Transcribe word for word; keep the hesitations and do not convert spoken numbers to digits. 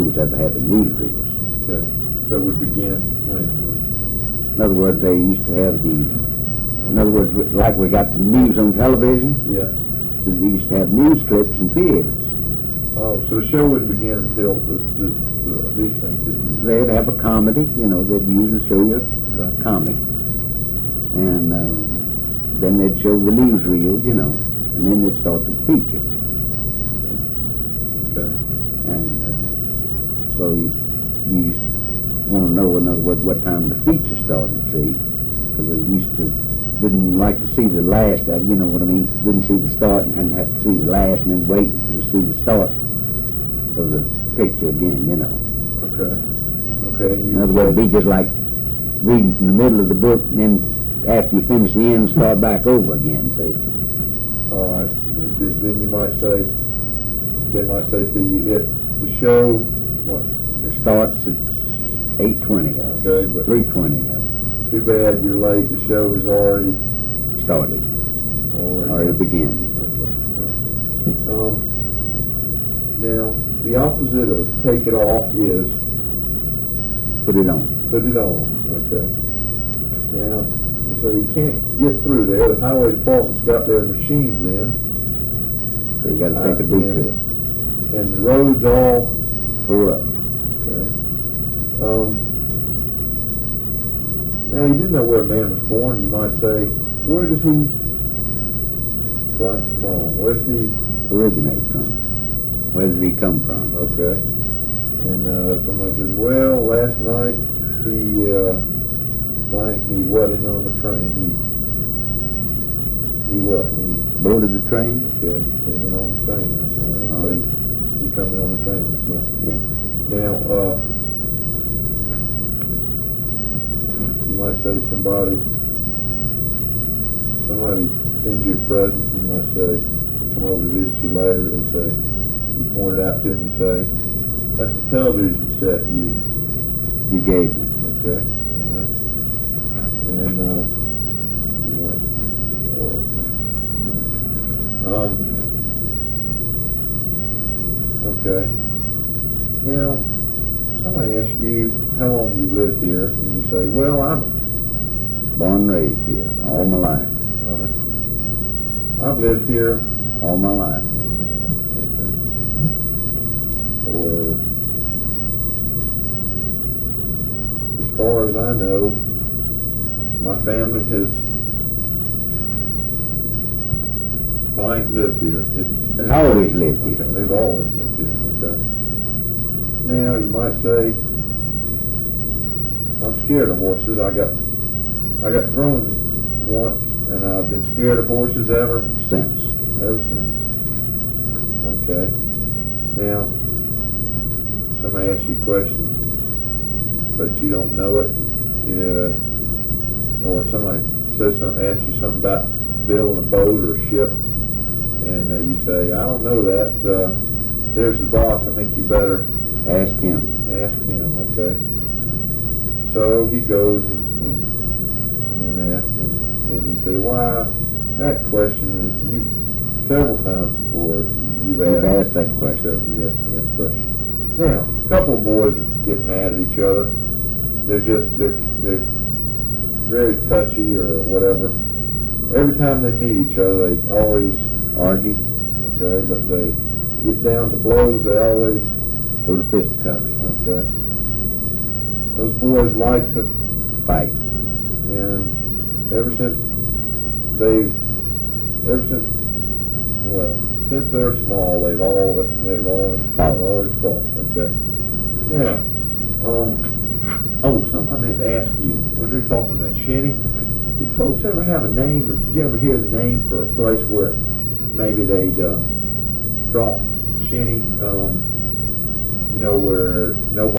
shows ever had the newsreels. Okay. So it would begin when? In other words, they used to have the, in other words, like we got the news on television, Yeah. so they used to have news clips in theaters. Oh, so the show wouldn't begin until the, the, the these things had... They'd have a comedy, you know, they'd usually show you a, a comic, and uh, then they'd show the newsreel, you know, and then they'd start the feature. Okay. And uh, so you, you used to want to know, in other words, what time the feature started, see, because they used to, didn't like to see the last of, you know what I mean, didn't see the start and hadn't have to see the last and then wait to see the start of the picture again, you know. Okay. Okay. And you In other words, it'd be just like reading from the middle of the book and then after you finish the end, start back over again, see. All right. Then you might say, they might say to you, if the show, what? It starts at eight twenty of Okay, but- three twenty of Too bad you're late. The show has already started, already, already began. Okay. Um, now, the opposite of take it off is Put it on. put it on. Okay. Now, so you can't get through there. The highway department's got their machines in, So you got to take a I detour. and the road's all Tore up. okay. Um, now, you didn't know where a man was born. You might say, where does he blank from? Where does he? Originate from. Where did he come from? Okay. And uh, somebody says, well, last night he uh, blank. He wasn't on the train. He he what? He Boarded the train? okay. He came in on the train last night. Oh, Okay. he- He come in on the train last night. Yeah. Now, uh, you might say somebody, somebody sends you a present. You might say, come over to visit you later, and say, you point it out to him and say, that's the television set you, You gave me. okay, all right. And, uh, you might, uh, um, okay. Now, somebody asks you how long you lived here, and you say, well, I'm, Born and raised here. All my life. all right, I've lived here, All my life. okay, or as far as I know, my family has blank lived here. It's, It's always lived here. Okay, they've always lived here, okay. Now, you might say, I'm scared of horses. I got, I got thrown once, and I've been scared of horses ever, Since. ever since. Okay. Now, somebody asks you a question, but you don't know it, yeah, or somebody says something, asks you something about building a boat or a ship, and uh, you say, I don't know that. Uh, there's the boss. I think you better Ask him. ask him. Okay. So he goes and, and, and asks him, and he said, why? That question is you several times before you've asked. You've asked that question. You've asked me that question. Now, a couple of boys get mad at each other. They're just they're they're very touchy or whatever. Every time they meet each other, they always Argue. okay, but they get down to blows. They always Go to fisticuffs. okay. Those boys like to, Fight. and ever since they've ever since well since they're small, they've always they've always Fought. they've always fought. Okay. Yeah. Um. Oh, something I meant to ask you. When you're talking about Shinny, did folks ever have a name, or did you ever hear the name for a place where maybe they'd uh, drop Shinny? Um, you know, where nobody